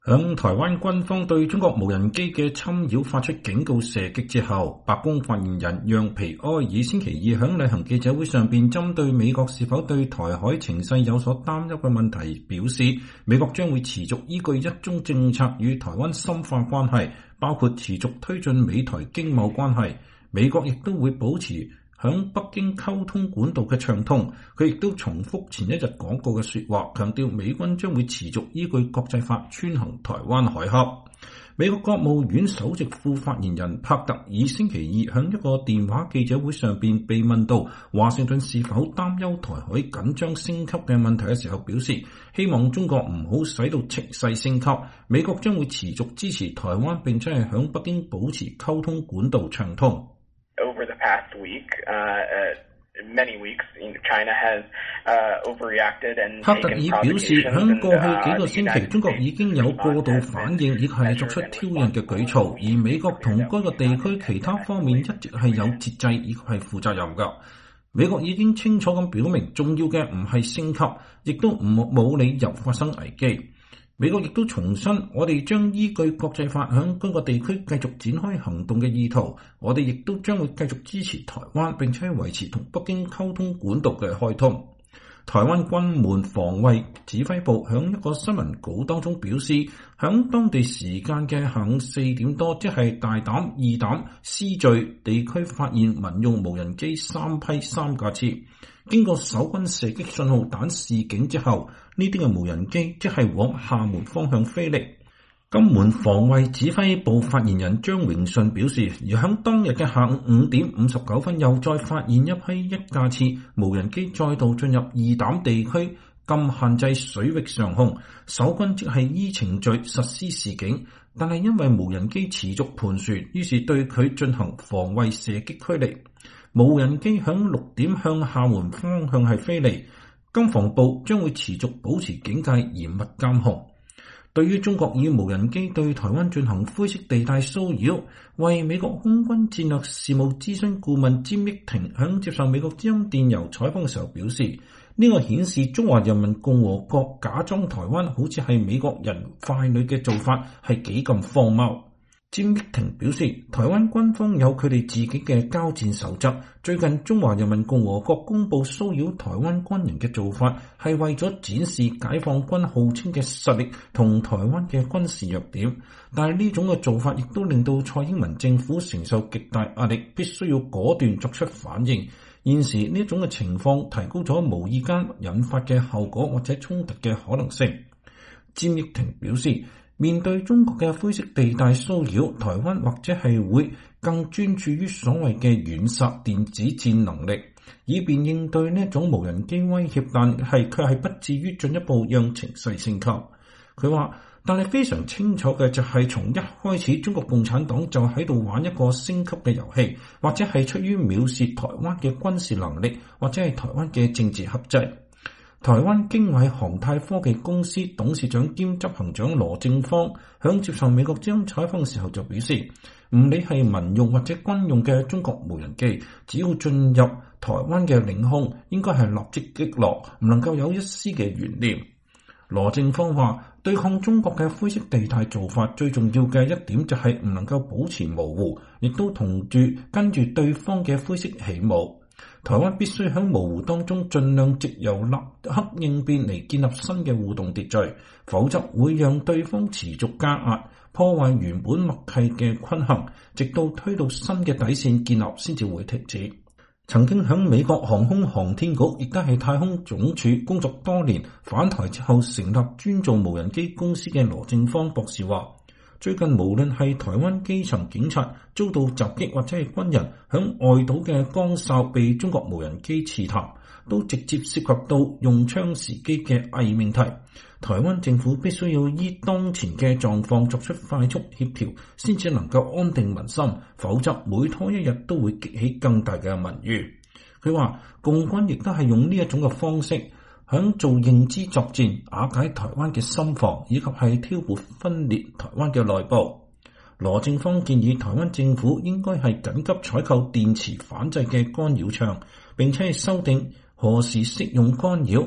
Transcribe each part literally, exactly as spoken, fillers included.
響台灣軍方對中國無人機嘅侵擾發出警告射擊之後，白宮發言人讓皮埃爾星期二響例行記者會上邊針對美國是否對台海情勢有所擔憂嘅問題表示，美國將會持續依據一中政策與台灣深化關係，包括持續推進美台經貿關係。美國亦都會保持響北京溝通管道嘅暢通。佢亦都重複前一日講過嘅說話，強調美軍將會持續依據國際法穿行台灣海峽。美國國務院首席副發言人帕特爾星期二響一個電話記者會上邊被問到華盛頓是否擔憂台海緊張升級嘅問題嘅時候，表示希望中國唔好使到情勢升級。美國將會持續支持台灣，並且係響北京保持溝通管道暢通。 Over the past week, uh, uh, many weeks, China has uh, overreacted and 帕特爾表示，響過去幾個星期，中國已經有過度反應，亦係作出挑釁嘅舉措，而美國同該個地區其他方面一直係有節制，以及係負責任㗎。美國已經清楚咁表明，重要嘅唔係升級，亦都唔冇理由發生危機。美國亦都重申，我哋將依據國際法響該個地區繼續展開行動嘅意圖。我哋亦都將會繼續支持台灣，並且維持同北京溝通管道嘅開通。台灣軍門防衛指揮部響一個新聞稿當中表示，響當地時間嘅下午四點多，即係大膽、二膽、思序地區發現民用無人機三批三架次。經過守軍射擊信號彈示警之後，呢啲嘅無人機即係往廈門方向飛嚟。金門防衛指揮部發言人張榮順表示，而響當日嘅下午五點五十九分，又再發現一批一架次無人機再度進入二膽地區禁限制水域上空，守軍即係依程序實施示警，但係因為無人機持續盤旋，於是對佢進行防衛射擊驅離。無人機響六點向廈門方向係飛嚟，金防部將會持續保持警戒，嚴密監控。對於中國以無人機對台灣進行灰色地帶騷擾，為美國空軍戰略事務諮詢顧問詹益廷響接受美國之音電郵採訪嘅時候表示，呢、這個顯示中華人民共和國假裝台灣好似係美國人傀儡嘅做法係幾咁荒謬。詹益廷表示，台灣軍方有佢哋自己嘅交戰守則。最近中華人民共和國公布騷擾台灣軍人嘅做法，係為咗展示解放軍號稱嘅實力同台灣嘅軍事弱點。但係呢種嘅做法亦都令到蔡英文政府承受極大壓力，必須要果斷作出反應。現時呢種嘅情況提高咗無意間引發嘅後果或者衝突嘅可能性。詹益廷表示，面對中國嘅灰色地帶騷擾，台灣或者係會更專注於所謂嘅軟殺電子戰能力，以便應對呢種無人機威脅，但係卻係不至於進一步讓情勢升級。佢話，但係非常清楚嘅就係從一開始中國共產黨就喺度玩一個升級嘅遊戲，或者係出於藐視台灣嘅軍事能力，或者係台灣嘅政治克制。台灣經緯航太科技公司董事長兼執行長羅正方響接受美國之音採訪嘅時候就表示，唔理係民用或者軍用嘅中國無人機，只要進入台灣嘅領空，應該係立即擊落，唔能夠有一絲嘅懸念。羅正方話，對抗中國嘅灰色地帶做法最重要嘅一點就係唔能夠保持模糊，亦都同住跟住對方嘅灰色起舞。台灣必須喺模糊當中盡量藉由立刻應變嚟建立新嘅互動秩序，否則會讓對方持續加壓，破壞原本默契嘅均衡，直到推到新嘅底線建立先至會停止。曾經喺美國航空航天局亦都係太空總署工作多年，返台之後成立專做無人機公司嘅羅正方博士話，最近無論係台灣基層警察遭到襲擊，或者係軍人響外島嘅崗哨被中國無人機刺探，都直接涉及到用槍時機嘅偽命題。台灣政府必須要依當前嘅狀況作出快速協調，先至能夠安定民心，否則每拖一日都會激起更大嘅民怨。佢話共軍亦都係用呢一種嘅方式響做認知作戰，瓦解台灣嘅心防，以及係挑撥分裂台灣嘅內部。羅正方建議台灣政府應該係緊急採購電磁反制嘅干擾槍，並且係修訂何時適用干擾、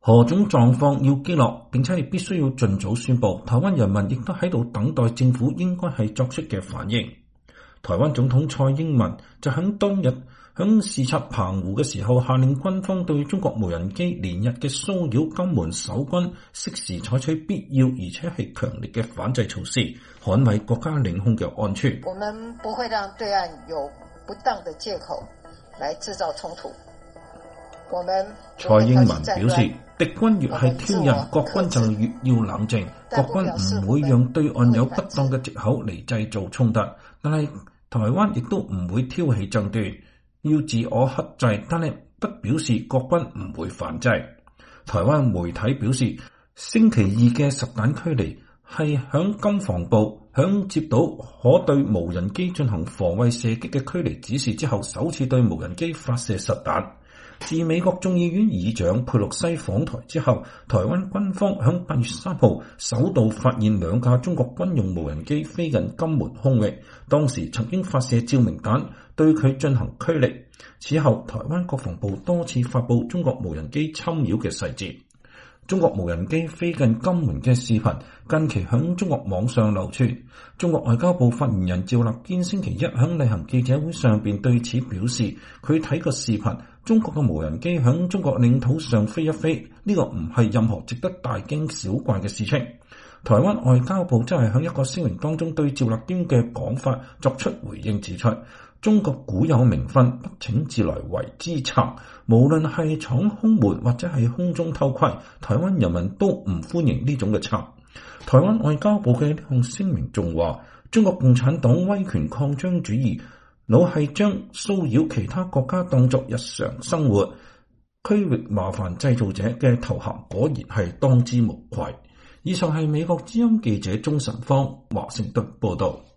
何種狀況要擊落，並且係必須要盡早宣佈。台灣人民亦都喺度等待政府應該係作出嘅反應。台灣總統蔡英文就喺當日喺視察澎湖嘅時候，下令軍方對中國無人機連日嘅騷擾金門守軍，適時採取必要而且係強烈嘅反制措施，捍衛國家領空嘅安全。 我們不會讓對岸有不當的借口來製造衝突。我們蔡英文表示，敵軍越係挑釁，國軍就越要冷靜。國軍唔會讓對岸有不當嘅藉口嚟製造衝突，但係台灣亦都唔會挑起爭端，要自我克制，但係不表示國軍唔會反制。台灣媒體表示，星期二嘅實彈驅離係響金防部響接到可對無人機進行防衛射擊嘅驅離指示之後，首次對無人機發射實彈。自美國眾議院議長佩洛西訪台之後，台灣軍方響八月三號首度發現兩架中國軍用無人機飛近金門空域，當時曾經發射照明彈對佢進行驅離。此後，台灣國防部多次發布中國無人機侵擾嘅細節。中國無人機飛近金門嘅視頻近期響中國網上流傳。中國外交部發言人趙立堅星期一響例行記者會上邊對此表示，佢睇個視頻，中國嘅無人機響中國領土上飛一飛，呢個唔係任何值得大驚小怪嘅事情。台灣外交部則係響一個聲明當中對趙立堅嘅講法作出回應，指出中國古有名訓，不請自來為之賊，無論係闖空門或者係空中偷窺，台灣人民都唔歡迎呢種嘅賊。台灣外交部嘅呢項聲明仲話，中國共產黨威權擴張主義老係將騷擾其他國家當作日常生活，區域麻煩製造者嘅頭銜果然係當之無愧。以上係美國之音記者鍾晨芳華盛頓報道。